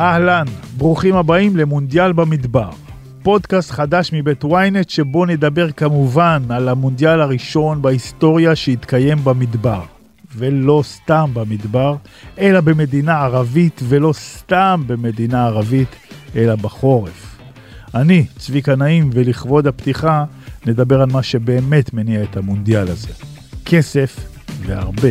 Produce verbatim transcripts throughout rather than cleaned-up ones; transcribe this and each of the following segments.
אהלן, ברוכים הבאים למונדיאל במדבר. פודקאסט חדש מבית וויינט שבו נדבר כמובן על המונדיאל הראשון בהיסטוריה שהתקיים במדבר. ולא סתם במדבר, אלא במדינה ערבית, ולא סתם במדינה ערבית, אלא בחורף. אני, צביקה נעים, ולכבוד הפתיחה נדבר על מה שבאמת מניע את המונדיאל הזה. כסף והרבה.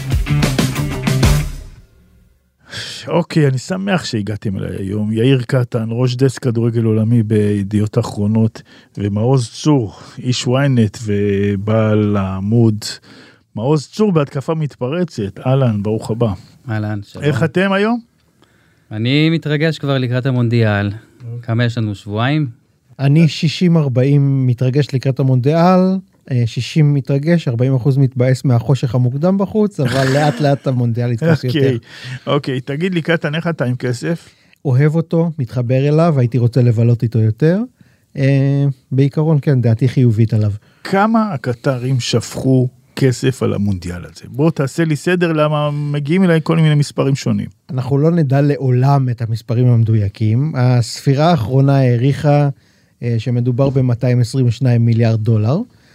אוקיי, אני שמח שהגעתם אליי היום. יאיר קטן, ראש דסק כדורגל עולמי בידיעות אחרונות, ומעוז צור, איש וויינט ובעל העמוד. מעוז צור בהתקפה מתפרצת. אהלן, ברוך הבא. אהלן, שלום. איך אתם היום? אני מתרגש כבר לקראת המונדיאל. כמה יש לנו? שבועיים? אני שישים ארבעים מתרגש לקראת המונדיאל, שישים מתרגש, ארבעים אחוז מתבאס מהחושך המוקדם בחוץ, אבל לאט לאט המונדיאל יתפס יותר. אוקיי, תגיד לי קטן, איך אתה עם כסף? אוהב אותו, מתחבר אליו, הייתי רוצה לבלות איתו יותר. בעיקרון כן, דעתי חיובית עליו. כמה הקטרים שפכו כסף על המונדיאל הזה? בוא תעשה לי סדר למה מגיעים אליי כל מיני מספרים שונים. אנחנו לא נדע לעולם את המספרים המדויקים. הספירה האחרונה העריכה שמדובר ב-מאתיים עשרים ושניים מיליארד דולר.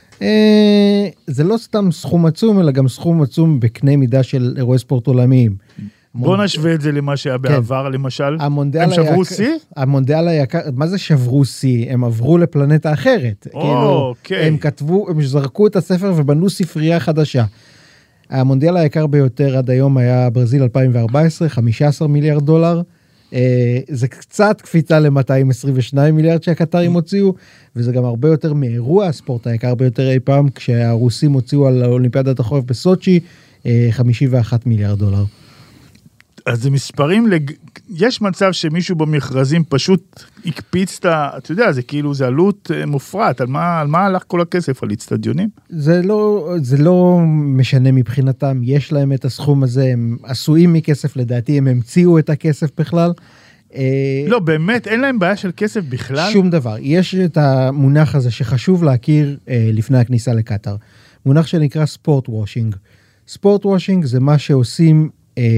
זה לא סתם סכום עצום, אלא גם סכום עצום בקנה מידה של אירועי ספורט עולמיים. בוא נשווה את זה למה שהיה בעבר, למשל. הם שברו סי? המונדיאל היקר, מה זה שברו סי? הם עברו לפלנטה אחרת. הם כתבו, הם זרקו את הספר ובנו ספרייה חדשה. המונדיאל היקר ביותר עד היום היה ברזיל אלפיים וארבע עשרה, חמישה עשר מיליארד דולר. זה קצת קפיצה ל-מאתיים עשרים ושניים מיליארד שהקטרים הוציאו, וזה גם הרבה יותר מאירוע הספורט היקר ביותר אי פעם, כשהרוסים הוציאו על האולימפיאדת החורף בסוצ'י, חמישים ואחד מיליארד דולר. אז זה מספרים, לג... יש מצב שמישהו במכרזים פשוט הקפיץ את ה... אתה יודע, זה כאילו, זה עלות מופרט, על מה, על מה הלך כל הכסף? על אצטדיונים? זה לא, זה לא משנה מבחינתם, יש להם את הסכום הזה, הם עשויים מכסף, לדעתי הם המציאו את הכסף בכלל. לא, באמת, אין להם בעיה של כסף בכלל? שום דבר. יש את המונח הזה שחשוב להכיר לפני הכניסה לקטר. מונח שנקרא ספורט וושינג. ספורט וושינג זה מה שעושים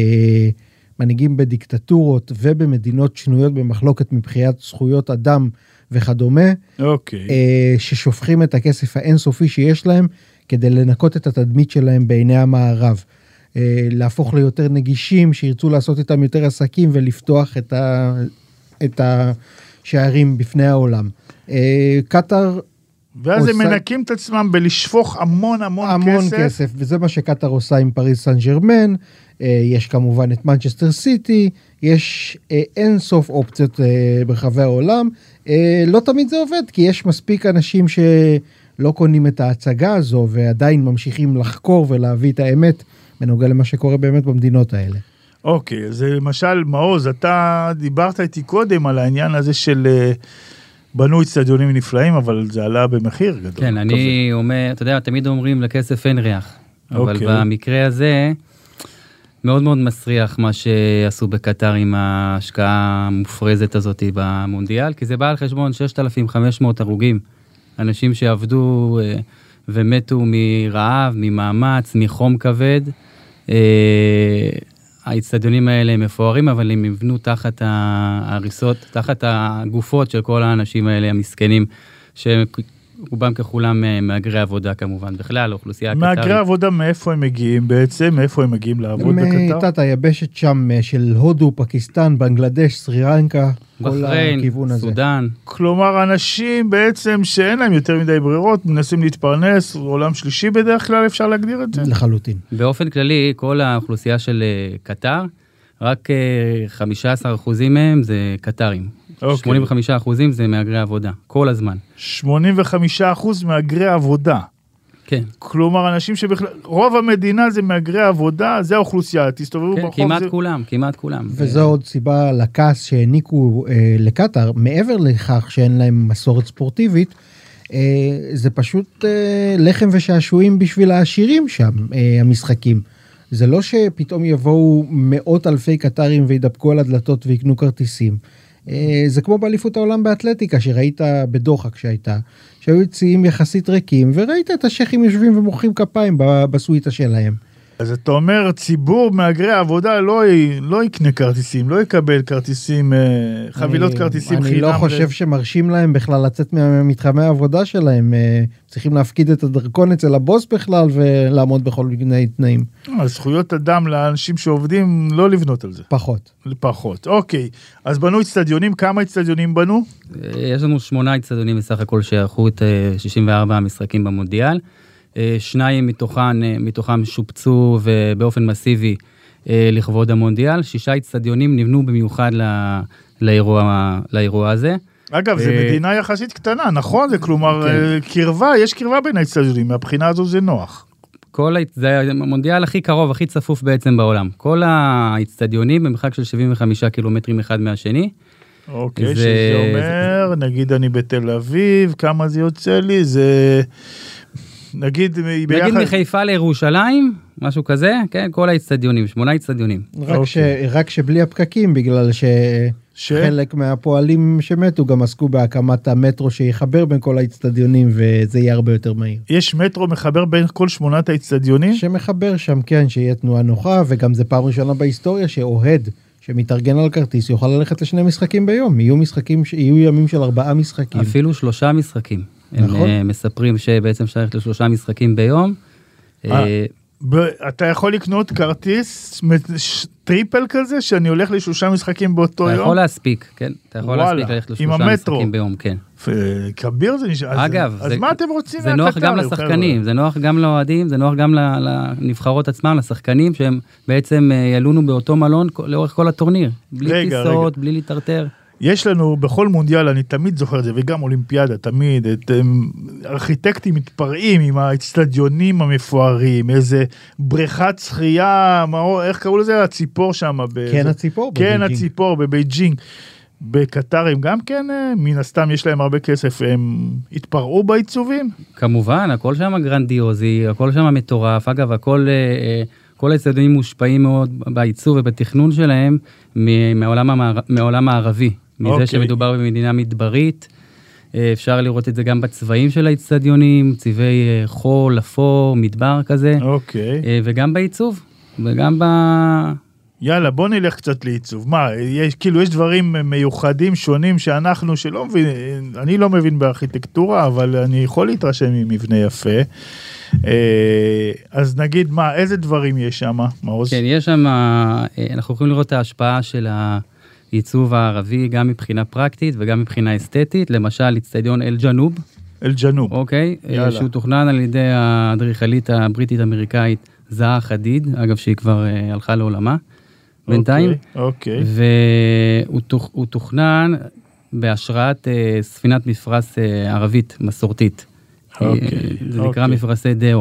מנהיגים בדיקטטורות ובמדינות שנויות במחלוקת מבחינת זכויות אדם וכדומה, אוקיי. ששופכים את הכסף האינסופי שיש להם, כדי לנקות את התדמית שלהם בעיני המערב. להפוך ליותר נגישים, שירצו לעשות איתם יותר עסקים, ולפתוח את, ה, את השערים בפני העולם. קטר... ואז הם מנקים את עצמם בלשפוך המון המון, המון כסף. המון כסף, וזה מה שקטר עושה עם פריז סן ז'רמן, יש כמובן את מנצ'סטר סיטי, יש אין סוף אופציות ברחבי העולם, לא תמיד זה עובד, כי יש מספיק אנשים שלא קונים את ההצגה הזו, ועדיין ממשיכים לחקור ולהביא את האמת, בנוגע למה שקורה באמת במדינות האלה. אוקיי, אז למשל, מעוז, אתה דיברת איתי קודם על העניין הזה של... בנו אצטדיונים נפלאים, אבל זה עלה במחיר גדול. כן, אני אומר, אתה יודע, תמיד אומרים לכסף אין ריח, אבל במקרה הזה, מאוד מאוד מסריח מה שעשו בקטר עם ההשקעה המופרזת הזאת במונדיאל, כי זה בא על חשבון שישת אלפים וחמש מאות הרוגים, אנשים שעבדו ומתו מרעב, ממאמץ, מחום כבד, האצטדיונים האלה הם מפוארים, אבל הם יבנו תחת ההריסות, תחת הגופות של כל האנשים האלה, המסכנים, שרובם ככולם מהגרי עבודה כמובן, בכלל, אוכלוסייה הקטרית. מהגרי עבודה מאיפה הם מגיעים בעצם? מאיפה הם מגיעים לעבוד בקטר? מתת היבשת שם של הודו, פקיסטן, בנגלדש, סרי לנקה, כל הכיוון הזה. סודן. כלומר, אנשים בעצם שאין להם יותר מדי ברירות, מנסים להתפרנס, עולם שלישי בדרך כלל אפשר להגדיר את זה? לחלוטין. באופן כללי, כל האוכלוסייה של קטר, רק חמישה עשר אחוזים מהם זה קטרים. Okay. שמונים וחמישה אחוזים זה מהגרי עבודה, כל הזמן. שמונים וחמישה אחוז מהגרי עבודה. כן. כלומר, אנשים שבכלל, רוב המדינה זה מהגרי עבודה, זה האוכלוסייה, תסתובבו כן, ברחוב. כמעט זה... כולם, כמעט כולם. וזו עוד סיבה לכעס שהעניקו אה, לקטר, מעבר לכך שאין להם מסורת ספורטיבית, אה, זה פשוט אה, לחם ושעשועים בשביל העשירים שם, אה, המשחקים. זה לא שפתאום יבואו מאות אלפי קטרים וידפקו על הדלתות ויקנו כרטיסים. זה כמו באליפות העולם באתלטיקה, שראית בדוחה כשהייתה, שהיו יציאים יחסית ריקים, וראית את השכים יושבים ומוחאים כפיים בסוויטה שלהם. אז אתה אומר, ציבור מאגרי העבודה לא, לא יקנה כרטיסים, לא יקבל כרטיסים, חבילות אני, כרטיסים אני חינם. אני לא חושב ל... שמרשים להם בכלל לצאת ממתחמי העבודה שלהם, צריכים להפקיד את הדרכון אצל הבוס בכלל, ולעמוד בכל מיני תנאים. זכויות אדם לאנשים שעובדים, לא לבנות על זה. פחות. פחות, אוקיי. אז בנו אצטדיונים, כמה אצטדיונים בנו? יש לנו שמונה אצטדיונים בסך הכל שערכו את שישים וארבעה המשחקים במונדיאל. שניים מתוכן, מתוכם שופצו ובאופן מסיבי לכבוד המונדיאל. שישה אצטדיונים נבנו במיוחד לאירוע, לאירוע הזה. אגב, זה מדינה יחסית קטנה, נכון? זה כלומר, קרבה, יש קרבה בין האצטדיונים, מהבחינה הזו זה נוח. כל, זה המונדיאל הכי קרוב, הכי צפוף בעצם בעולם. כל האצטדיונים במרחק של שבעים וחמישה קילומטרים אחד מהשני. אוקיי, זה, שזה אומר, זה... נגיד אני בתל אביב, כמה זה יוצא לי, זה... נגיד, נגיד ביחד... מחיפה לירושלים, משהו כזה, כן, כל האצטדיונים, שמונה אצטדיונים. רק, אוקיי. ש... רק שבלי הפקקים, בגלל ש... ש... חלק מהפועלים שמתו גם עסקו בהקמת המטרו שיחבר בין כל האצטדיונים, וזה יהיה הרבה יותר מהיר. יש מטרו מחבר בין כל שמונת האצטדיונים? שמחבר שם, כן, שיהיה תנועה נוחה, וגם זה פעם ראשונה בהיסטוריה שאוהד, שמתארגן על כרטיס, יוכל ללכת לשני משחקים ביום. יהיו משחקים, יהיו ימים של ארבעה משחקים. אפילו שלושה משחקים. נכון. הם מספרים שבעצם שייך לשלושה משחקים ביום. אתה יכול לקנות כרטיס טריפל כזה, שאני הולך לשלושה משחקים באותו יום? אתה יכול להספיק, כן. אתה יכול להספיק ללכת לשלושה משחקים ביום, כן. כביר זה נשאר. אגב, אז מה אתם רוצים? זה נוח גם לשחקנים, זה נוח גם לאוהדים, זה נוח גם לנבחרות עצמם, לשחקנים, שהם בעצם ילונו באותו מלון לאורך כל הטורניר. בלי טיסות, בלי להתרטר. יש לנו בכל מונדיאל, אני תמיד זוכר את זה, וגם אולימפיאדה, תמיד, את ארכיטקטים מתפרעים עם האצטדיונים המפוארים, איזה בריכת שחייה, איך קראו לזה? הציפור שם. כן, הציפור בבייג'ינג. כן, הציפור בבייג'ינג. בקטרים גם כן, מן הסתם יש להם הרבה כסף, הם התפרעו בעיצובים? כמובן, הכל שם גרנדיוזי, הכל שם מטורף, אגב, הכל... כל האצטדיונים מושפעים מאוד בעיצוב ובתכנון שלהם מהעולם הערבי, מזה שמדובר במדינה מדברית. אפשר לראות את זה גם בצבעים של האצטדיונים, צבעי חול, אפור, מדבר כזה. אוקיי. וגם בעיצוב, וגם ב... יאללה, בוא נלך קצת לעיצוב. מה, יש, כאילו יש דברים מיוחדים, שונים, שאנחנו שלא מבין, אני לא מבין בארכיטקטורה, אבל אני יכול להתרשם ממבנה יפה. אז נגיד, מה, איזה דברים יש שם, מעוז? כן, יש שם, אנחנו יכולים לראות את ההשפעה של העיצוב הערבי, גם מבחינה פרקטית וגם מבחינה אסתטית, למשל, אצטדיון אל-ג'נוב. אל-ג'נוב. אוקיי, יאללה. שהוא תוכנן על ידי האדריכלית הבריטית-אמריקאית, זהה חדיד, אגב שהיא כבר הלכה לעולמה, בינתיים. אוקיי. והוא תוכנן בהשראת ספינת מפרש ערבית מסורתית. זה נקרא מפרשי דאו.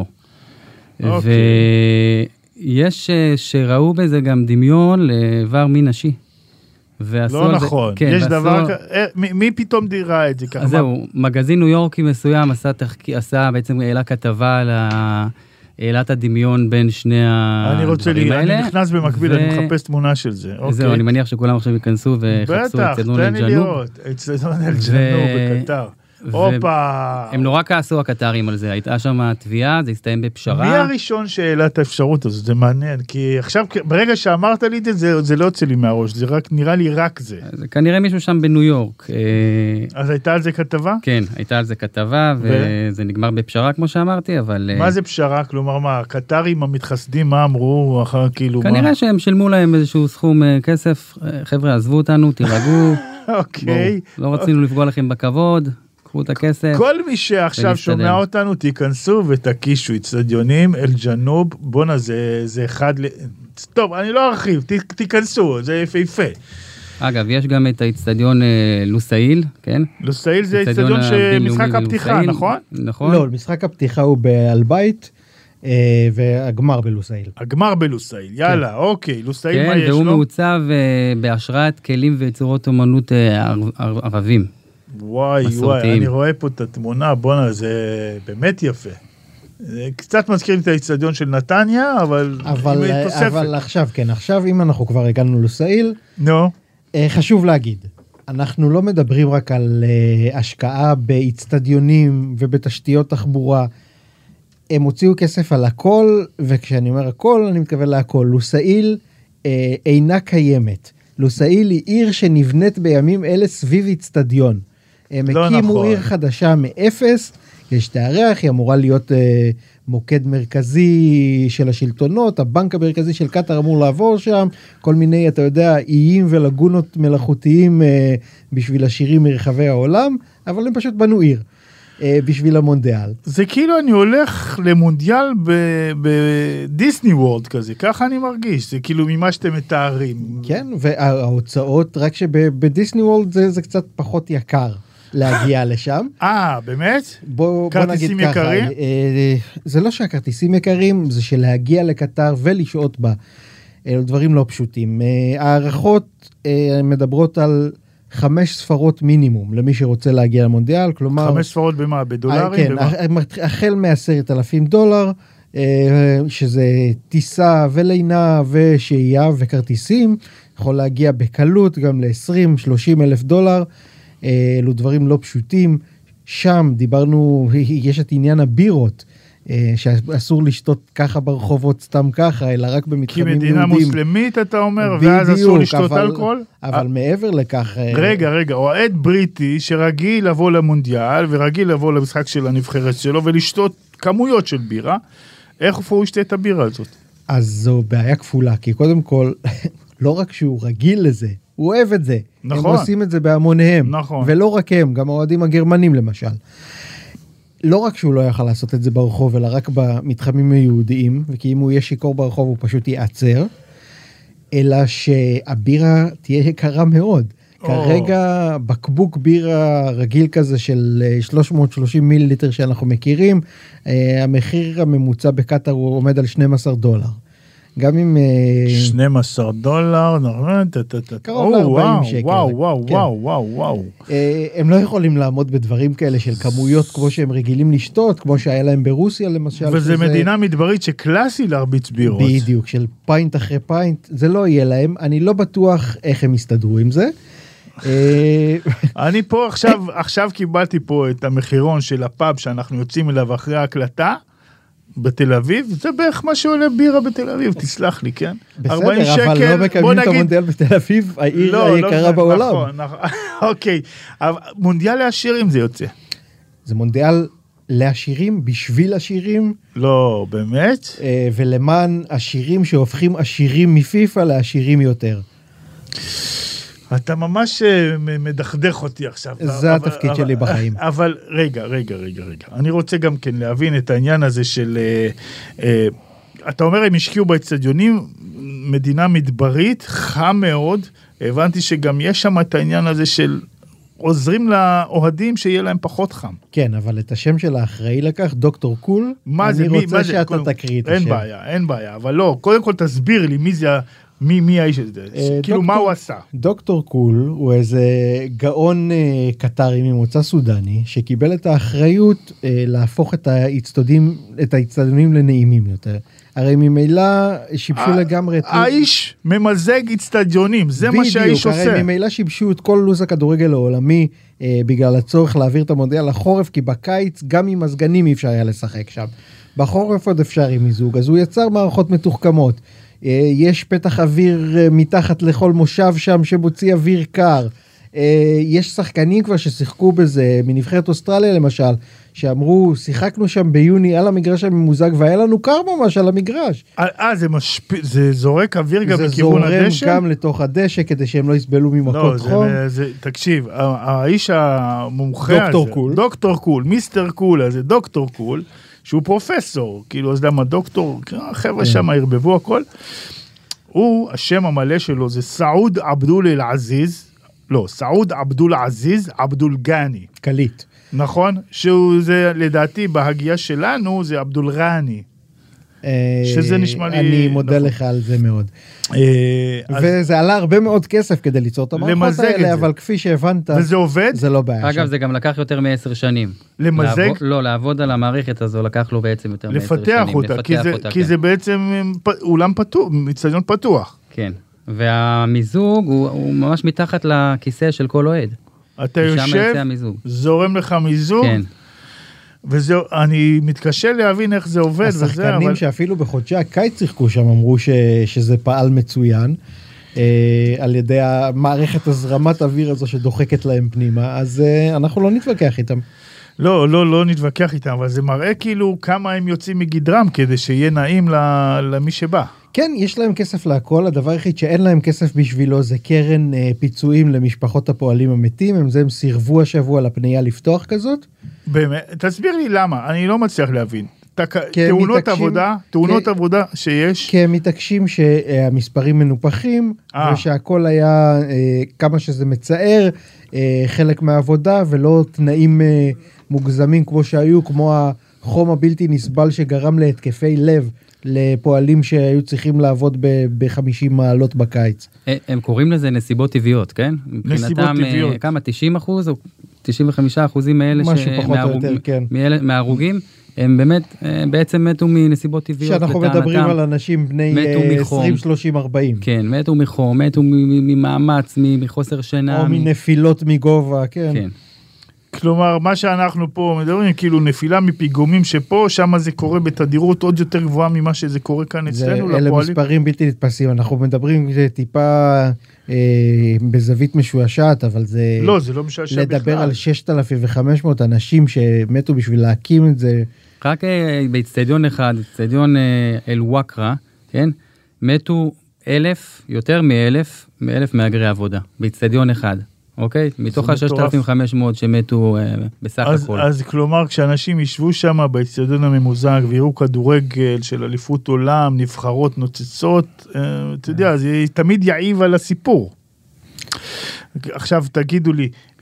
ויש שראו בזה גם דמיון לאיבר מין נשי. לא נכון, יש דבר, מי פתאום דירה את זה ככה? זהו, מגזין ניו יורקי מסוים עשה, בעצם העלה כתבה על העלת הדמיון בין שני הדברים האלה. אני רוצה לי, אני נכנס במקביל, אני מחפש תמונה של זה. זהו, אני מניח שכולם עכשיו ייכנסו וחפשו את אצטדיון אל-ג'נוב. בטח, תן לי לראות, אצטדיון אל-ג'נוב בקטר. הם נורא כעסו הקטרים על זה, הייתה שם תביעה, זה הסתיים בפשרה. מי הראשון שהעלה את האפשרות הזאת? זה מעניין, כי עכשיו, ברגע שאמרת לי את זה, זה לא יוצא לי מהראש, זה רק, נראה לי רק זה. זה כנראה מישהו שם בניו יורק. אז הייתה על זה כתבה? כן, הייתה על זה כתבה, וזה נגמר בפשרה, כמו שאמרתי, אבל... מה זה פשרה? כלומר, מה, הקטרים המתחסדים, מה אמרו, אחר כאילו מה? כנראה שהם שילמו להם איזשהו סכום כסף, חבר'ה, עזבו אותנו, תירגעו. אוקיי. לא רצינו לפגוע לכם בכבוד. את הכסף. כל מי שעכשיו שומע אותנו, תיכנסו ותקישו אצטדיונים, אל-ג'נוב, בונה, זה, זה אחד, טוב, אני לא ארחיב, ת, תיכנסו, זה יפה. אגב, יש גם את האצטדיון לוסאיל, כן? לוסאיל זה אצטדיון שמשחק הפתיחה, נכון? נכון. לא, משחק הפתיחה הוא באלבייט, והגמר בלוסאיל. הגמר בלוסאיל, יאללה, אוקיי, לוסאיל מה יש לו? כן, והוא מעוצב בהשראת כלים ויצירות אומנות ערבים. וואי, וואי, אני רואה פה את התמונה, בונה, זה באמת יפה. קצת מזכירים את האצטדיון של נתניה, אבל... אבל, אבל עכשיו, כן, עכשיו אם אנחנו כבר הגענו לוסאיל, נו. חשוב להגיד, אנחנו לא מדברים רק על השקעה באצטדיונים ובתשתיות תחבורה, הם הוציאו כסף על הכל, וכשאני אומר הכל, אני מתכוון להכל. לוסאיל אה, אינה קיימת. לוסאיל היא עיר שנבנית בימים אלה סביב אצטדיון. הם לא הקימו נכון. עיר חדשה מאפס, יש תארח, היא אמורה להיות אה, מוקד מרכזי של השלטונות, הבנק המרכזי של קטר אמור לעבור שם, כל מיני, אתה יודע, איים ולגונות מלאכותיים אה, בשביל השירים מרחבי העולם, אבל הם פשוט בנו עיר. בשביל המונדיאל. זה כאילו אני הולך למונדיאל בדיסני וורלד כזה, ככה אני מרגיש, זה כאילו ממה שאתם מתארים. כן, וההוצאות, רק שבדיסני וורלד זה, זה קצת פחות יקר להגיע לשם. אה, באמת? בוא, בוא נגיד ככה. יקרים? זה לא שהכרטיסים יקרים, זה שלהגיע לקטר ולשעות בה. אלו דברים לא פשוטים. הערכות מדברות על חמש ספרות מינימום למי שרוצה להגיע למונדיאל, כלומר... חמש ספרות במה? בדולרים? כן, במה? החל מעשרת אלפים דולר, שזה טיסה ולינה ושהייה וכרטיסים, יכול להגיע בקלות גם ל-עשרים שלושים אלף דולר, אלו דברים לא פשוטים. שם דיברנו, יש את עניין הבירות, שאסור לשתות ככה ברחובות סתם ככה, אלא רק במתחמים יהודים. כי מדינה מוסלמית אתה אומר, ואז אסור לשתות אלכוהול? אבל מעבר לכך... רגע, רגע, אוהד בריטי שרגיל לבוא למונדיאל, ורגיל לבוא למשחק של הנבחרת שלו, ולשתות כמויות של בירה, איך הוא ישתה את הבירה הזאת? אז זו בעיה כפולה, כי קודם כל, לא רק שהוא רגיל לזה, הוא אוהב את זה. נכון. הם עושים את זה בהמוניהם. נכון. ולא רק הם, גם האוהדים הגרמנים למשל. לא רק שהוא לא יכל לעשות את זה ברחוב, אלא רק במתחמים היהודיים, וכי אם הוא יהיה שיקור ברחוב, הוא פשוט ייעצר, אלא שהבירה תהיה יקרה מאוד. Oh. כרגע בקבוק בירה רגיל כזה של שלוש מאות ושלושים מיליליטר שאנחנו מכירים, המחיר הממוצע בקטר הוא עומד על שנים עשר דולר. גם אם... שנים עשר דולר, קרוב ל-ארבעים שקל. וואו, וואו, וואו, וואו, וואו. הם לא יכולים לעמוד בדברים כאלה של כמויות כמו שהם רגילים לשתות, כמו שהיה להם ברוסיה למשל. וזה מדינה מדברית שקלאסי להרביץ בירות. בדיוק, של פיינט אחרי פיינט, זה לא יהיה להם. אני לא בטוח איך הם יסתדרו עם זה. אני פה עכשיו, עכשיו קיבלתי פה את המחירון של הפאב שאנחנו יוצאים אליו אחרי ההקלטה, בתל אביב, זה בערך מה שעולה בירה בתל אביב, תסלח לי, כן? בסדר, אבל לא מקיימים את המונדיאל בתל אביב, העיר היקרה בעולם. נכון, נכון, אוקיי, מונדיאל לעשירים זה יוצא. זה מונדיאל לעשירים, בשביל עשירים. לא, באמת? ולמען עשירים שהופכים עשירים מפיפה לעשירים יותר. אתה ממש מדכדך אותי עכשיו. זה התפקיד שלי בחיים. אבל רגע, רגע, רגע, רגע. אני רוצה גם כן להבין את העניין הזה של... אתה אומר, הם השקיעו באצטדיונים, מדינה מדברית, חם מאוד. הבנתי שגם יש שם את העניין הזה של... עוזרים לאוהדים שיהיה להם פחות חם. כן, אבל את השם של האחראי לקח, דוקטור קול, אני רוצה שאתה תקריא את השם. אין בעיה, אין בעיה, אבל לא, קודם כל תסביר לי מי זה... מי, מי האיש הזה? כאילו מה הוא עשה? דוקטור קול הוא איזה גאון קטרי ממוצא סודני, שקיבל את האחריות להפוך את האצטדיונים, את האצטדיונים לנעימים יותר. הרי ממילא שיבשו לגמרי... האיש ממזג אצטדיונים, זה מה שהאיש עושה. הרי ממילא שיבשו את כל לוז הכדורגל העולמי, בגלל הצורך להעביר את המונדיאל לחורף, כי בקיץ גם עם מזגנים אי אפשר היה לשחק שם. בחורף עוד אפשר עם מיזוג, אז הוא יצר מערכות מתוחכמות. יש פתח אוויר מתחת לכל מושב שם שמוציא אוויר קר. יש שחקנים כבר ששיחקו בזה, מנבחרת אוסטרליה למשל, שאמרו, שיחקנו שם ביוני על המגרש הממוזג, והיה לנו קר ממש על המגרש. אה, זה משפיע, זה זורק אוויר גם לכיוון הדשא? זה זורם גם לתוך הדשא, כדי שהם לא יסבלו ממכות חום. לא, זה, תקשיב, האיש המומחה הזה, דוקטור קול, דוקטור קול, מיסטר קול הזה, דוקטור קול, שהוא פרופסור, כאילו, אז למה דוקטור, החבר'ה שם הרבבו הכל, הוא, השם המלא שלו זה סעוד עבדול אל-עזיז, לא, סעוד עבדול עזיז עבדול גני. קליט. נכון? שהוא זה, לדעתי, בהגייה שלנו, זה עבדול רני. שזה נשמע לי... אני מודה לך על זה מאוד. וזה עלה הרבה מאוד כסף כדי ליצור את המערכות האלה, אבל כפי שהבנת... וזה עובד? זה לא בעיה. אגב, זה גם לקח יותר מעשר שנים. למזג? לא, לעבוד על המערכת הזו לקח לו בעצם יותר מעשר שנים. לפתח אותה, כי זה בעצם אולם פתוח, אצטדיון פתוח. כן, והמיזוג הוא ממש מתחת לכיסא של כל אוהד. אתה יושב, זורם לך מיזוג? כן. וזהו, אני מתקשה להבין איך זה עובד. השחקנים אבל... שאפילו בחודשי הקיץ שיחקו שם אמרו ש... שזה פעל מצוין, אה, על ידי המערכת הזרמת אוויר הזו שדוחקת להם פנימה, אז אה, אנחנו לא נתווכח איתם. לא, לא, לא נתווכח איתם, אבל זה מראה כאילו כמה הם יוצאים מגדרם, כדי שיהיה נעים למי שבא. כן, יש להם כסף להכל, הדבר היחיד שאין להם כסף בשבילו זה קרן אה, פיצויים למשפחות הפועלים המתים, הם זה הם סירבו השבוע לפנייה לפתוח כזאת. באמת, תסביר לי למה, אני לא מצליח להבין. תאונות עבודה, תאונות עבודה שיש. כי הם מתעקשים שהמספרים מנופחים, ושהכל היה כמה שזה מצער, חלק מהעבודה, ולא תנאים מוגזמים כמו שהיו, כמו החום הבלתי נסבל שגרם להתקפי לב, לפועלים שהיו צריכים לעבוד ב-חמישים מעלות בקיץ. הם קוראים לזה נסיבות טבעיות, כן? נסיבות טבעיות. כמה, תשעים אחוז או תשעים וחמישה אחוזים מאלה מההרוגים? הם באמת, בעצם מתו מנסיבות טבעיות. שאנחנו מדברים על אנשים בני עשרים, שלושים, ארבעים. כן, מתו מחום, מתו ממאמץ, מחוסר שינה. או מנפילות מגובה, כן. כן. כלומר, מה שאנחנו פה מדברים, כאילו נפילה מפיגומים שפה, שם זה קורה בתדירות עוד יותר גבוהה ממה שזה קורה כאן אצלנו. אלה מספרים בלתי נתפסים, אנחנו מדברים טיפה אה, בזווית משועשעת, אבל זה... לא, זה לא משועשע בכלל. לדבר על שישת אלפים וחמש מאות אנשים שמתו בשביל להקים את זה. רק אה, באצטדיון אחד, אצטדיון אה, אל-וואקרה, כן? מתו אלף, יותר מאלף, מאלף מהגרי עבודה, באצטדיון אחד. אוקיי? מתוך ה-ששת אלפים וחמש מאות שמתו uh, בסך אז, הכל. אז כלומר, כשאנשים ישבו שם באצטדיון הממוזג, ויראו כדורגל של אליפות עולם, נבחרות, נוצצות, uh, אתה יודע, זה תמיד יעיב על הסיפור. עכשיו תגידו לי, uh,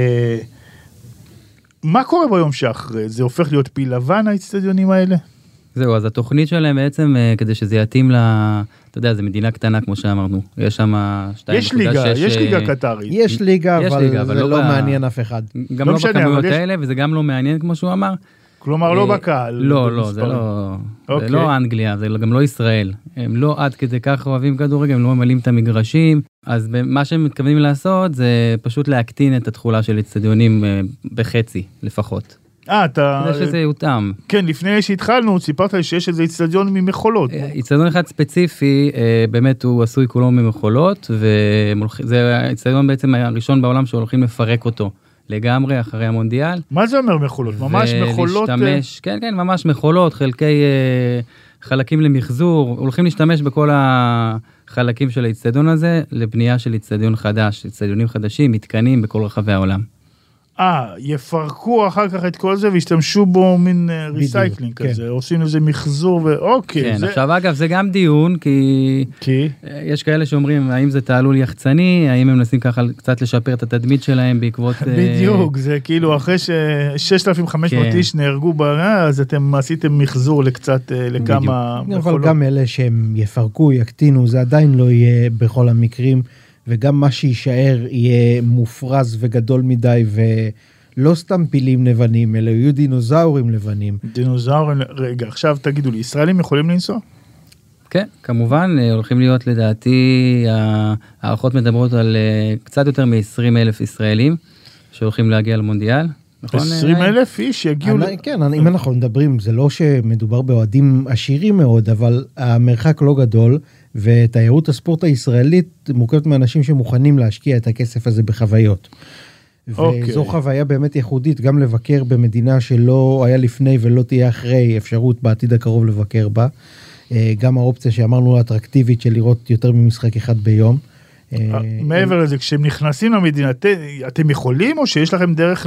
מה קורה ביום שאחרי? זה הופך להיות פיל לבן, האצטדיונים האלה? זהו, אז התוכנית שלהם בעצם, כדי שזה יתאים ל... אתה יודע, זו מדינה קטנה, כמו שאמרנו. יש שם שתיים נקודה שש... יש ליגה, יש ליגה קטרית. יש ליגה, אבל זה לא מעניין אף אחד. גם לא בכמויות האלה, וזה גם לא מעניין, כמו שהוא אמר. כלומר, לא בקהל. לא, לא, זה לא... זה לא אנגליה, זה גם לא ישראל. הם לא עד כדי כך אוהבים כדורגל, הם לא ממלאים את המגרשים. אז מה שהם מתכוונים לעשות, זה פשוט להקטין את התחולה של אצטדיונים בחצי, לפחות. אה, אתה... כדי שזה יותם. כן, לפני שהתחלנו, סיפרת לי שיש איזה אצטדיון ממחולות. אצטדיון אחד ספציפי, באמת הוא עשוי כולו ממחולות, וזה האצטדיון בעצם הראשון בעולם שהולכים לפרק אותו לגמרי אחרי המונדיאל. מה זה אומר מחולות? ממש מחולות? ולהשתמש, כן, כן, ממש מחולות, חלקי, חלקים למחזור, הולכים להשתמש בכל החלקים של האצטדיון הזה, לבנייה של אצטדיון חדש, אצטדיונים חדשים, מתקנים בכל רחבי העולם. אה, יפרקו אחר כך את כל זה וישתמשו בו מין ריסייקלינג כזה, עושים איזה מחזור ואוקיי. כן, עכשיו אגב זה גם דיון, כי יש כאלה שאומרים האם זה תעלול יחצני, האם הם מנסים ככה קצת לשפר את התדמית שלהם בעקבות... בדיוק, זה כאילו אחרי ש-ששת אלפים וחמש מאות איש נהרגו בה, אז אתם עשיתם מחזור לקצת, לכמה... אבל גם אלה שהם יפרקו, יקטינו, זה עדיין לא יהיה בכל המקרים, וגם מה שישאר יהיה מופרז וגדול מדי, ולא סתם פילים לבנים, אלא יהיו דינוזאורים לבנים. דינוזאורים, רגע, עכשיו תגידו לי, ישראלים יכולים לנסוע? כן, כמובן, הולכים להיות לדעתי, הערכות מדברות על קצת יותר מ-עשרים אלף ישראלים, שהולכים להגיע למונדיאל. עשרים אלף איש יגיעו... כן, אם אנחנו מדברים, זה לא שמדובר באוהדים עשירים מאוד, אבל המרחק לא גדול, ותיירות הספורט הישראלית מורכבת מאנשים שמוכנים להשקיע את הכסף הזה בחוויות. וזו חוויה באמת ייחודית, גם לבקר במדינה שלא היה לפני ולא תהיה אחרי אפשרות בעתיד הקרוב לבקר בה. גם האופציה שאמרנו אטרקטיבית של לראות יותר ממשחק אחד ביום. מעבר לזה, כשהם נכנסים למדינה, אתם יכולים או שיש לכם דרך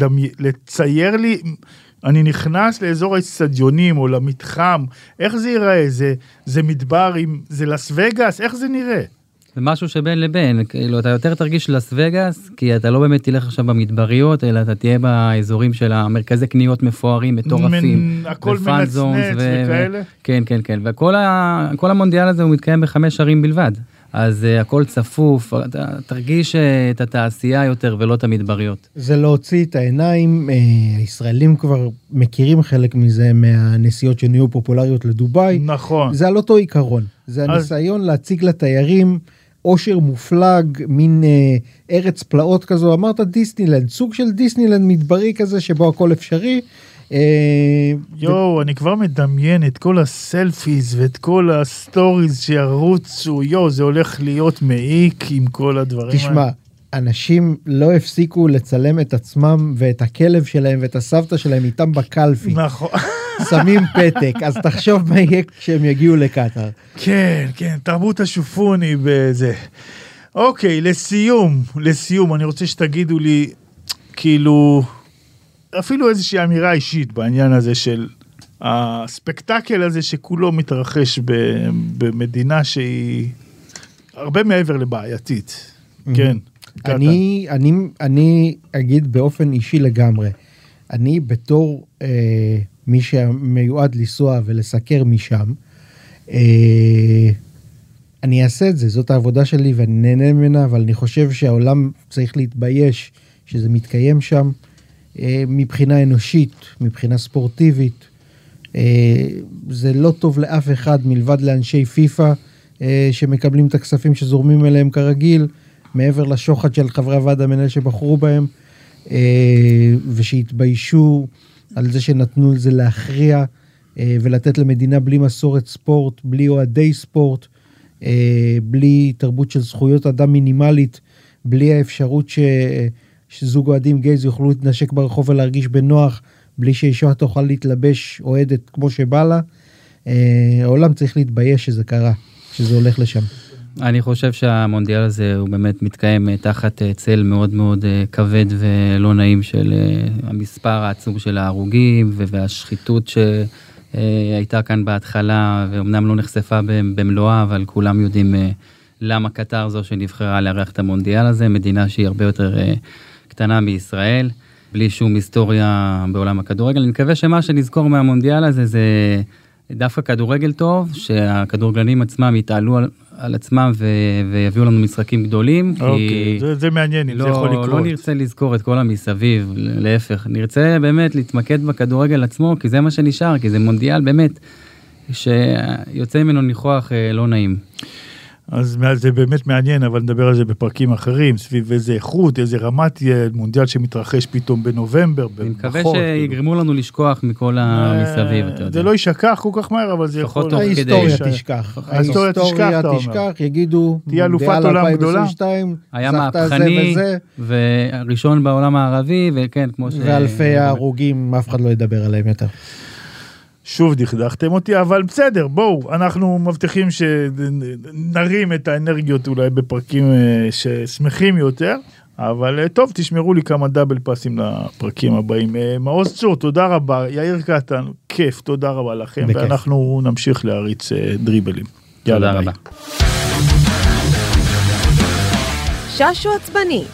לצייר לי, אני נכנס לאזור האצטדיונים או למתחם, איך זה ייראה? זה, זה מדבר, זה לס וגאס, איך זה נראה? זה משהו שבין לבין, כאילו אתה יותר תרגיש לס וגאס, כי אתה לא באמת תלך עכשיו במדבריות, אלא אתה תהיה באזורים של המרכזי קניות מפוארים, מטורפים. הכל מנצנץ וכאלה? כן, כן, כן, וכל המונדיאל הזה הוא מתקיים בחמש ערים בלבד. אז uh, הכל צפוף, אתה תרגיש uh, את התעשייה יותר ולא את המדבריות. זה להוציא את העיניים, uh, הישראלים כבר מכירים חלק מזה מהנסיעות שנהיו פופולריות לדוביי. נכון. זה על אותו עיקרון. זה אז... הניסיון להציג לתיירים עושר מופלג, מין uh, ארץ פלאות כזו, אמרת דיסנילנד, סוג של דיסנילנד מדברי כזה שבו הכל אפשרי, יואו, אני כבר מדמיין את כל הסלפיז ואת כל הסטוריז שירוצו, יואו, זה הולך להיות מעיק עם כל הדברים. תשמע, אנשים לא הפסיקו לצלם את עצמם ואת הכלב שלהם ואת הסבתא שלהם איתם בקלפי. נכון. שמים פתק, אז תחשוב מה יהיה כשהם יגיעו לקטר. כן, כן, תרבות השופוני בזה. אוקיי, לסיום, לסיום, אני רוצה שתגידו לי, כאילו, אפילו איזושהי אמירה אישית בעניין הזה של הספקטקל הזה שכולו מתרחש במדינה שהיא הרבה מעבר לבעייתית. כן. אני, אני, אני אגיד באופן אישי לגמרי, אני בתור אה, מי שמיועד לנסוע ולסקר משם, אה, אני אעשה את זה, זאת העבודה שלי ואני נהנה ממנה, אבל אני חושב שהעולם צריך להתבייש שזה מתקיים שם, אה, מבחינה אנושית, מבחינה ספורטיבית, אה, זה לא טוב לאף אחד מלבד לאנשי פיפה, אה, שמקבלים את הכספים שזורמים אליהם כרגיל, מעבר לשוחד של חברי הוועד המנהל שבחרו בהם, ושהתביישו על זה שנתנו לזה להכריע, ולתת למדינה בלי מסורת ספורט, בלי אוהדי ספורט, בלי תרבות של זכויות אדם מינימלית, בלי האפשרות ש... שזוג אוהדים גייז יוכלו להתנשק ברחוב ולהרגיש בנוח, בלי שאישה תוכל להתלבש אוהדת כמו שבא לה. העולם צריך להתבייש שזה קרה, שזה הולך לשם. אני חושב שהמונדיאל הזה הוא באמת מתקיים תחת צל מאוד מאוד כבד ולא נעים של המספר העצום של ההרוגים והשחיתות שהייתה כאן בהתחלה, ואומנם לא נחשפה במלואה, אבל כולם יודעים למה קטר זו שנבחרה לארח את המונדיאל הזה, מדינה שהיא הרבה יותר קטנה מישראל, בלי שום היסטוריה בעולם הכדורגל. אני מקווה שמה שנזכור מהמונדיאל הזה זה דווקא כדורגל טוב, שהכדורגלנים עצמם יתעלו על, על עצמם ו, ויביאו לנו משחקים גדולים. אוקיי, זה, זה מעניין, אם לא, זה יכול לקרות. לא נרצה לזכור את כל המסביב, להפך. נרצה באמת להתמקד בכדורגל עצמו, כי זה מה שנשאר, כי זה מונדיאל באמת, שיוצא ממנו ניחוח לא נעים. אז זה באמת מעניין, אבל נדבר על זה בפרקים אחרים, סביב איזה איכות, איזה רמת מונדיאל שמתרחש פתאום בנובמבר. אני מקווה שיגרמו לנו לשכוח מכל המסביב, אתה יודע. זה לא יישכח כל כך מהר, אבל זה יכול... ההיסטוריה תשכח. ההיסטוריה תשכח, יגידו, תהיה אלופת עולם גדולה. היה מהפכני, וראשון בעולם הערבי, וכן, כמו ש... ואלפי ההרוגים, אף אחד לא ידבר עליהם יותר. שוב דכדכתם אותי, אבל בסדר, בואו, אנחנו מבטיחים שנרים את האנרגיות אולי בפרקים ששמחים יותר, אבל טוב, תשמרו לי כמה דאבל פאסים לפרקים הבאים. מעוז צור, תודה רבה, יאיר קטן, כיף, תודה רבה לכם, בכיף. ואנחנו נמשיך להריץ דריבלים. תודה רבה. ששו עצבני.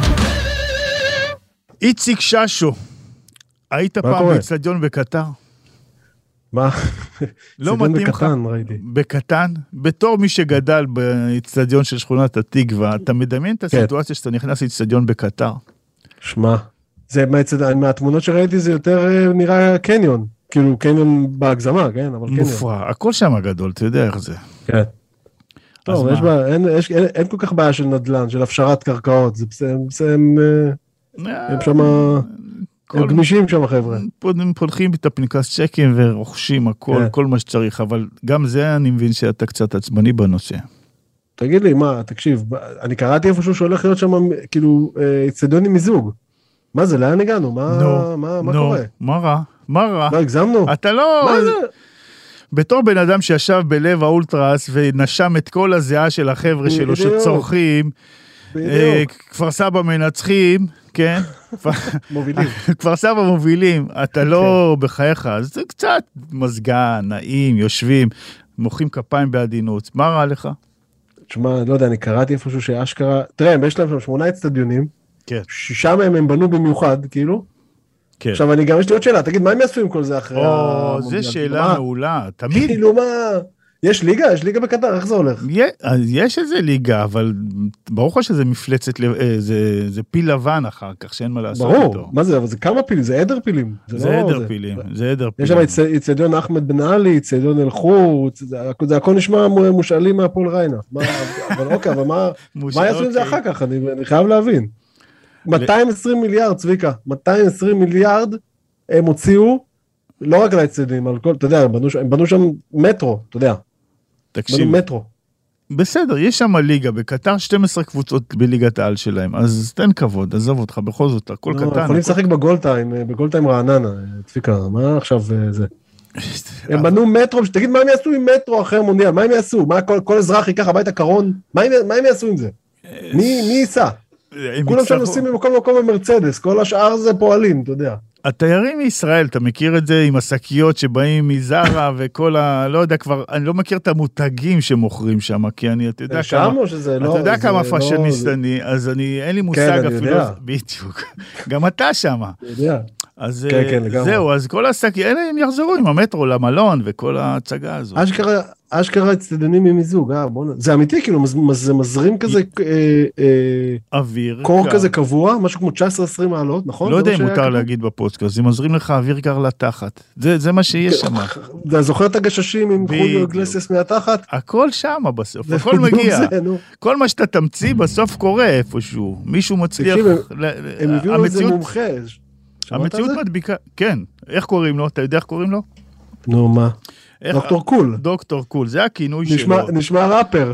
איציק ששו, היית פעם באצטדיון בקטר? מה? לא מתאים לך. בקטן, ראיתי. בקטן? בתור מי שגדל באצטדיון של שכונת התקווה, אתה מדמיין את הסיטואציה שאתה נכנס לאצטדיון בקטר? שמע, זה מהתמונות שראיתי זה יותר נראה קניון, כאילו קניון בהגזמה, כן? מופרע, הכל שם גדול, אתה יודע איך זה. כן. טוב, אין כל כך בעיה של נדל"ן, של הפשרת קרקעות, זה הם שם... הם גמישים שם החבר'ה. הם פותחים את הפנקס צ'קים ורוכשים הכל, כל מה שצריך, אבל גם זה אני מבין שאתה קצת עצבני בנושא. תגיד לי, מה, תקשיב, אני קראתי איפשהו שהולך להיות שם, כאילו, אצטדיונים מזוג. מה זה, לאן הגענו? מה קורה? מה רע? מה רע? לא, הגזמנו? אתה לא... מה זה? בתור בן אדם שישב בלב האולטרס ונשם את כל הזיעה של החבר'ה שלו שצורכים, כפר סבא מנצחים, כן? מובילים. כפר סבא מובילים, אתה לא בחייך, זה קצת מזגן, נעים, יושבים, מוחאים כפיים בעדינות, מה רע לך? תשמע, לא יודע, אני קראתי איפשהו שאשכרה, תראה, יש להם שם שמונה אצטדיונים, שישה מהם הם בנו במיוחד, כאילו, עכשיו אני גם יש לי עוד שאלה, תגיד, מה הם יעשו עם כל זה אחרי המונדיאל? או, זו שאלה מעולה, תמיד. כאילו מה... יש ליגה? יש ליגה בקטר, איך זה הולך? יש איזה ליגה, אבל ברור לך שזה מפלצת, זה פיל לבן אחר כך, שאין מה לעשות איתו. ברור, מה זה? אבל זה כמה פילים? זה עדר פילים. זה עדר פילים, זה עדר פילים. יש שם אצטדיון אחמד בן עלי, אצטדיון אלחור, זה הכל נשמע מושאלים מהפועל ריינה. אבל אוקיי, אבל מה יעשו עם זה אחר כך? אני חייב להבין. מאתיים ועשרים מיליארד, צביקה, מאתיים ועשרים מיליארד הם הוציאו, לא רק על האצטדיונים, על כל, אתה יודע, הם בנו, הם בנו שם מטרו, אתה יודע. תקשיב. בנו מטרו. בסדר, יש שם ליגה, בקטר שתים עשרה קבוצות בליגת העל שלהם, אז תן כבוד, עזוב אותך, בכל זאת, הכל לא, קטן. יכולים לשחק בגולטיים, בגולטיים רעננה, דפיקה, מה עכשיו זה? הם בנו מטרו, תגיד מה הם יעשו עם מטרו אחרי המונדיאל, מה הם יעשו? מה כל, כל אזרח ייקח הביתה קרון? מה הם, מה הם יעשו עם זה? מי, מי ייסע? כולם שם נוסעים ממקום למקום במרצדס, כל השאר זה פועלים, אתה יודע. התיירים מישראל, אתה מכיר את זה עם השקיות שבאים מזרה וכל ה... לא יודע כבר, אני לא מכיר את המותגים שמוכרים שם, כי אני, אתה יודע כמה... אתה יודע כמה פאשניסטני, אז אני, אין לי מושג אפילו... בדיוק. גם אתה שם. אז זהו, אז כל השקיות, אלה הם יחזרו עם המטרו למלון וכל ההצגה הזו. אשכרה, אשכרה אצטדיונים ממיזוג, אה, בוא נ... זה אמיתי, כאילו, זה מזרים כזה... אוויר. קור כזה קבוע, משהו כמו תשע עשרה עשרים מעלות, נכון? לא יודע אם מותר להגיד בפודקאסט, זה מזרים לך אוויר קר לתחת. זה מה שיש שם. אתה זוכר את הגששים עם חוליו גלסיאס מהתחת? הכל שם בסוף, הכל מגיע. כל מה שאתה תמציא בסוף קורה איפשהו. מישהו מצליח... הם הביאו איזה מומחה. המציאות מדביקה, כן. איך קוראים לו? אתה יודע איך קוראים לו? נו, מה? דוקטור קול. דוקטור קול, זה הכינוי שלו. נשמע ראפר.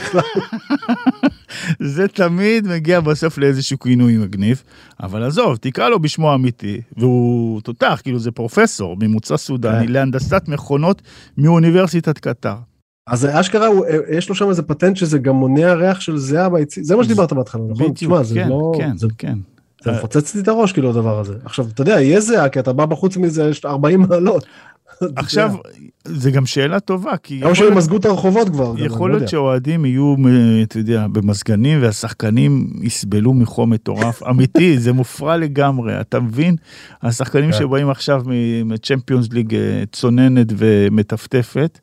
זה תמיד מגיע בסוף לאיזשהו כינוי מגניב, אבל עזוב, תקרא לו בשמו האמיתי, והוא תותח, כאילו זה פרופסור ממוצא סודני, להנדסת מכונות מאוניברסיטת קטר. אז אשכרה, יש לו שם איזה פטנט שזה גם מונע ריח של זהה ביציא, זה מה שדיברת בהתחלה, נכון? תשמע, זה לא... כן, כן. זה מפוצץ לי את הראש, כאילו, הדבר הזה. עכשיו, אתה יודע, יהיה זהה, כי אתה בא בחוץ מזה, יש ארבעים מעלות. עכשיו, זה גם שאלה טובה, כי... גם שהם מזגו את הרחובות כבר. יכול להיות שהאוהדים יהיו, אתה יודע, במזגנים, והשחקנים יסבלו מחום מטורף. אמיתי, זה מופרע לגמרי, אתה מבין? השחקנים שבאים עכשיו מצ'מפיונס ליג צוננת ומטפטפת,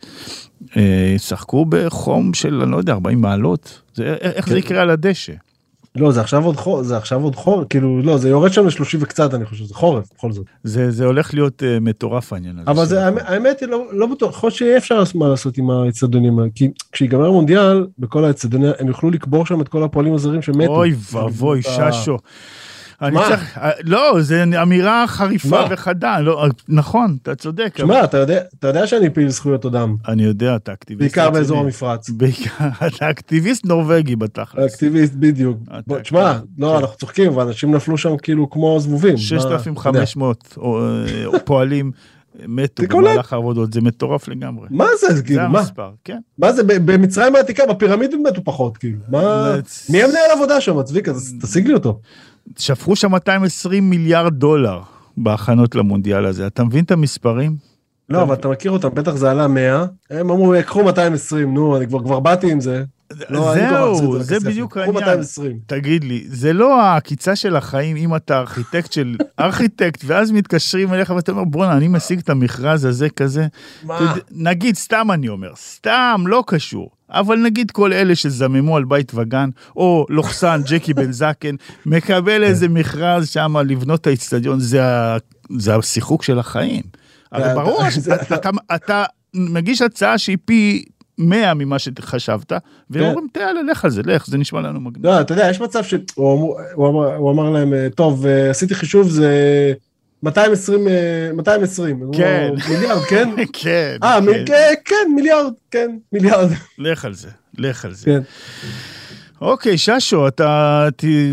שחקו בחום של, אני לא יודע, ארבעים מעלות. איך זה יקרה על הדשא? לא, זה עכשיו עוד חור, זה עכשיו עוד חור, כאילו, לא, זה יורד שם ל-שלושים וקצת, אני חושב, זה חורף, בכל זאת. זה, זה הולך להיות uh, מטורף העניין הזה. אבל זה, האמת היא, לא, לא בטוח, יכול להיות שיהיה אפשר מה לעשות עם האצטדיונים, כי כשיגמר המונדיאל, בכל האצטדיונים, הם יוכלו לקבור שם את כל הפועלים הזרים שמתו. אוי ואבוי, ששו. אני צריך, לא, זה אמירה חריפה וחדה, לא, נכון, אתה צודק. שמע, אתה יודע, אתה יודע שאני פעיל זכויות אדם. אני יודע, אתה אקטיביסט. בעיקר באזור המפרץ. בעיקר, אתה אקטיביסט נורווגי בתכלס. אקטיביסט בדיוק. שמע, לא, אנחנו צוחקים, ואנשים נפלו שם כאילו כמו זבובים. ששת אלפים וחמש מאות פועלים מתו במהלך העבודות, זה מטורף לגמרי. מה זה? זה המספר, כן. מה זה, במצרים העתיקה, בפירמידות מתו פחות, כאילו. מי המנהל עבודה שם, צביקה, תשיג לי אותו. שפכו שם מאתיים ועשרים מיליארד דולר בהכנות למונדיאל הזה. אתה מבין את המספרים? לא, אבל אתה מכיר אותם, בטח זה עלה מאה, הם אמרו, יקחו מאתיים ועשרים, נו, אני כבר באתי עם זה. זהו, זה בדיוק העניין. תגיד לי, זה לא הקיצה של החיים, אם אתה ארכיטקט של ארכיטקט, ואז מתקשרים אליך ואתה אומר, בוא'נה, אני משיג את המכרז הזה כזה. נגיד, סתם אני אומר, סתם, לא קשור. אבל נגיד כל אלה שזממו על בית וגן, או לוחסן, ג'קי בן זקן, מקבל איזה מכרז שם לבנות את האצטדיון, זה השיחוק של החיים. אבל ברור, אתה מגיש הצעה שהיא פי מאה ממה שחשבת, ואומרים, תעלה, לך על זה, לך, זה נשמע לנו מגניב. לא, אתה יודע, יש מצב שהוא אמר להם, טוב, עשיתי חישוב, זה מאתיים ועשרים, כן. מיליארד, כן? כן. אה, כן, מיליארד, כן, מיליארד. לך על זה, לך על זה. כן. אוקיי, ששו, אתה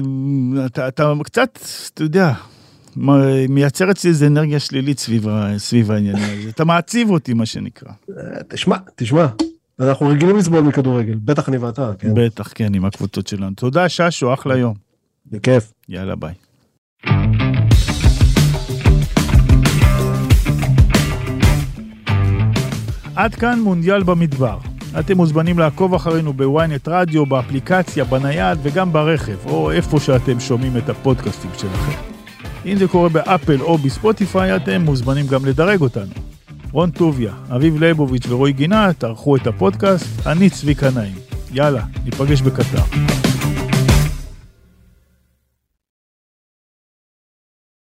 קצת, אתה יודע, מייצר אצלי איזו אנרגיה שלילית סביב העניין הזה. אתה מעציב אותי, מה שנקרא. תשמע, תשמע. אנחנו רגילים לסבול מכדורגל, בטח אני ואתה, כן? בטח, כן, עם הקבוצות שלנו. תודה, ששו, אחלה יום. בכיף. יאללה, ביי. עד כאן מונדיאל במדבר. אתם מוזמנים לעקוב אחרינו בוויינט רדיו, באפליקציה, בנייד וגם ברכב, או איפה שאתם שומעים את הפודקאסטים שלכם. אם זה קורה באפל או בספוטיפיי, אתם מוזמנים גם לדרג אותנו. רון טוביה, אביב ליבוביץ' ורועי גינת, ערכו את הפודקאסט, אני צביקה נעים. יאללה, ניפגש בקטר.